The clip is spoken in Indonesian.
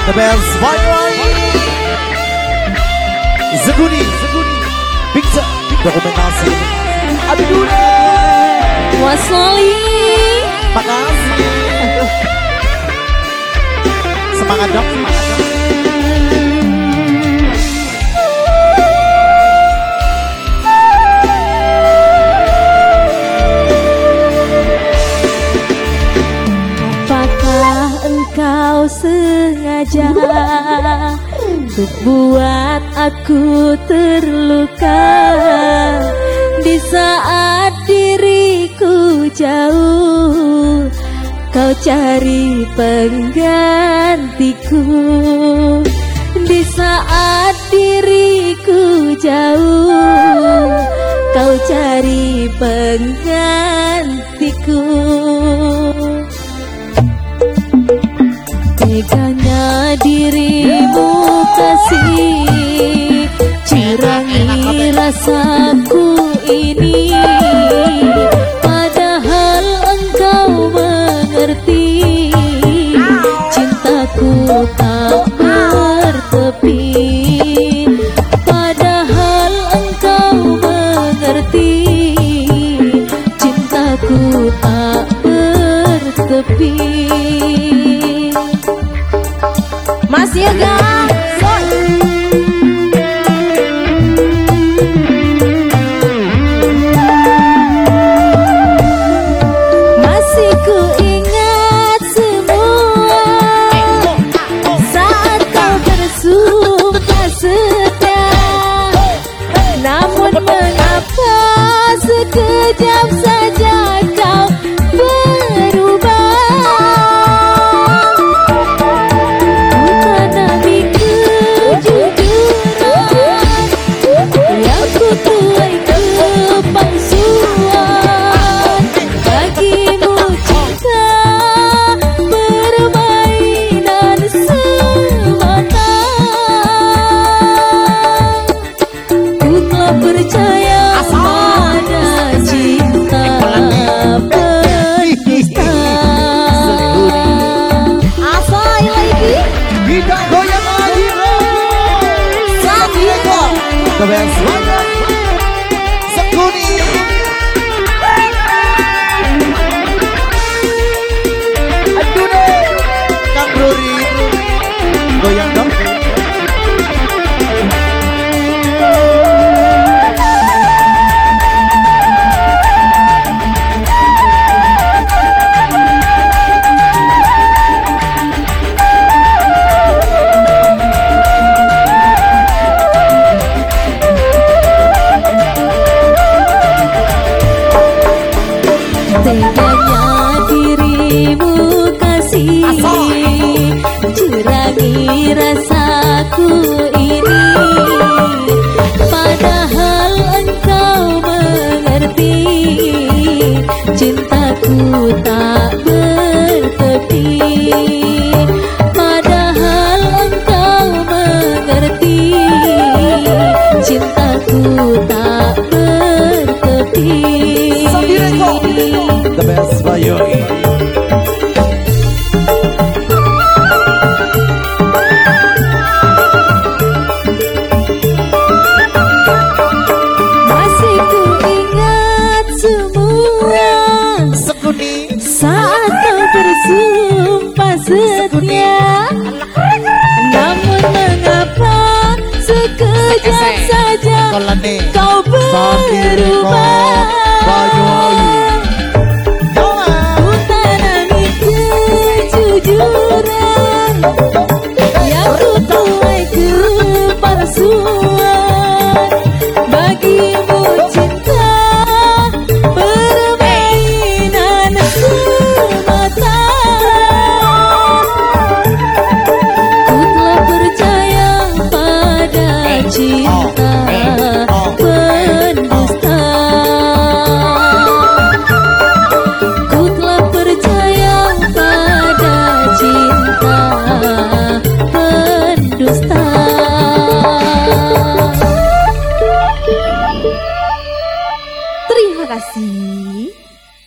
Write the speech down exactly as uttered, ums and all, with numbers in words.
The best Banyuwangi Zeguni Pizza Dokumentasi Abidule Wasoli. Makasih. Semangat dong, semangat dong. Apakah engkau sengaja untuk buat aku terluka di saat diriku jauh, kau cari penggantiku. Di saat diriku jauh, kau cari penggantiku. Teganya dirimu kasih, curangi rasaku ini, padahal engkau mengerti cintaku tak bertepi. Padahal engkau mengerti cintaku tak bertepi. Mas Yoga, masih ku ingat semua saat kau bersumpah setia. Namun mengapa sekejap saja kau berubah? The best Zeguni Aduh deh Kang Ruri goyang dong. Teganya dirimu kasih, curangi rasaku ini, padahal engkau mengerti cintaku tak bertepi. Padahal engkau mengerti cintaku tak bertepi. The best Banyuwangi. Masih ku ingat semua Zeguni saat kau bersumpah setia. Namun mengapa sekejap saja kau berubah? Ku tanami kejujuran